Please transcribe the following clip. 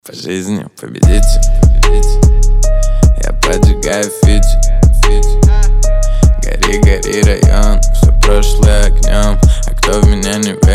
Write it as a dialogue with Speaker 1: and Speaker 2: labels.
Speaker 1: По жизни победитель. Я поджигаю фьючер. Гори, гори, район, все прошлое огнем. А кто в меня не верит?